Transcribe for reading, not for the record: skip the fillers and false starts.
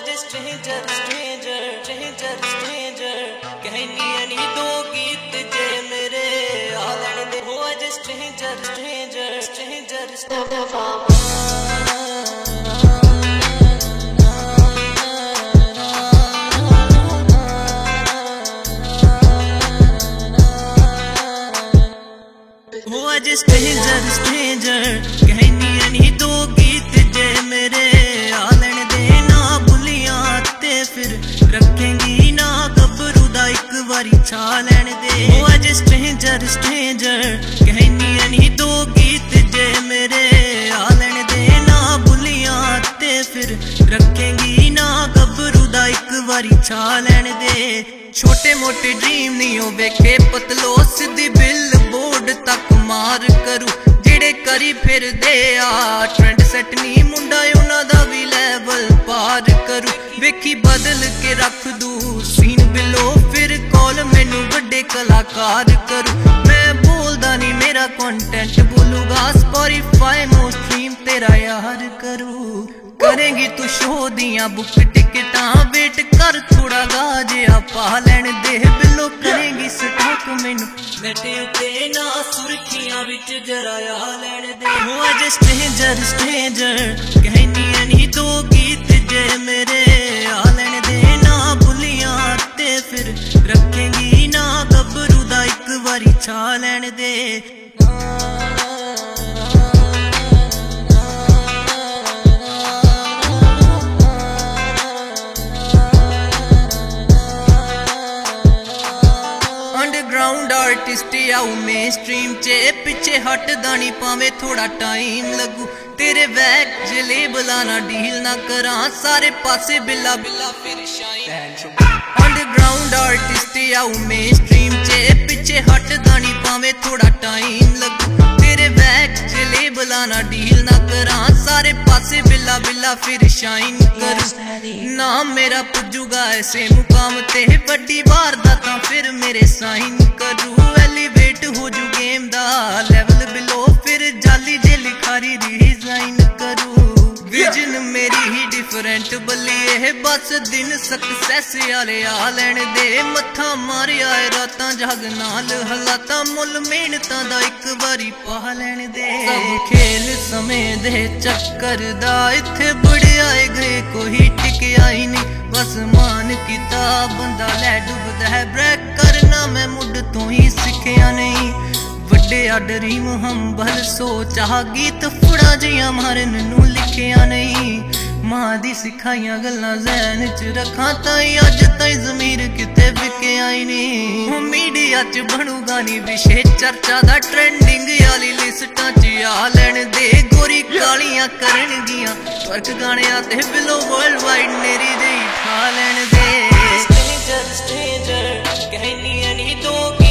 stranger, stranger, stranger, stranger कहनी नहीं दो गीत जे मेरे आलन दे हो आज stranger, stranger, stranger, हो आज stranger, stranger कहनी नहीं दो गीत जे मेरे आलन दे ना भुलिया ते फिर रखेंगी ना गबरू दा एक बारी छा लैन दे हो आज stranger, stranger कहनी नहीं दो गीत जे मेरे आलन दे ना भुलिया ते फिर रखेंगी ना गबरू दा एक बारी छा लैन दे छोटे मोटे ड्रीम नहीं हो वेखे पतलो सीधी बिल बोर्ड तक मार करूं जेड़े करी फिर दे आ ट्रेंड सेट नहीं मुंडा उन्हां दा भी लेवल पार करूं वेखी बदल के रख दूं सीन बिलो फिर कॉल मैनू बड़े कलाकार करूं मैं बोलदा नहीं मेरा कंटेंट बोलूगा स्पॉटिफाई मोस्ट स्ट्रीम तेरा यार करूं करेंगी तू शो दियां बुक टिकटां वेट कर थोड़ा गाजिया पा लैन दे बिलो करेंगी स्टॉक मैनू बैठे उते ना सुर्खियां विच जरा आ लैन दे हो आज stranger, stranger कहनी नहीं दो गीत जे मेरे आ लैन दे ना भुलिया ते फिर रखेंगी ना गबरू दा एक बारी छा लैन दे अंडरग्राउंड आर्टिस्ट आऊ मेन स्ट्रीम चे पिछे हटदा नहीं पावे थोड़ा टाइम लगू तेरे बैग जे लेबला ना डील ना करा सारे पासे बिल्ला बिल्ला फिर शाइन अंडरग्राउंड आर्टिस्ट आऊ मेन स्ट्रीम चे पिछे हटदा नहीं पावे थोड़ा टाइम लगू तेरे बैग जे लेबला ना डील ना करा सारे पासे बिल्ला बिल्ला फिर शाइन कर नाम मेरा पुजूगा ऐसे मुकाम ते बड़ी वारदातां फिर मेरे साइन करूं एलिवेट हो जू गेम दा लेवल बिलो फिर जाली जे लिखारी डिजाइन करूं विजन मेरी ही डिफरेंट बल्लिए बस दिन सक्सेस वाले आ लैन दे मत्था मारिया रातां जग नाल हलाता मुल मेहनतां दा एक बारी पा लैन दे सब खेल समय दे चक्कर दा इत्थे बड़ियाए गए कोई टिकिया ही नहीं बस मान किता बंदा लै डुबदा है ब्रेक करना मैं मुड तो ही सिखिया नहीं वड्डे ड्रीम हंबल सोच आ गीत फुड़ा जिया मारन नू लिखिया नहीं मां दी सिखाइयां गल्लां ज़हन च रखां ताई अज ताई ज़मीर किते विकिया ही नहीं मीडिया च बनूगा नी विशे चर्चा दा ट्रेंडिंग वाली लिस्टां च आ लैन दे गोरी कालियां करनगियां वर्क गाणियां ते बिलो वर्ल्ड वाइड मेरी दे ठा लैन दे stranger, stranger कहनी नहीं दो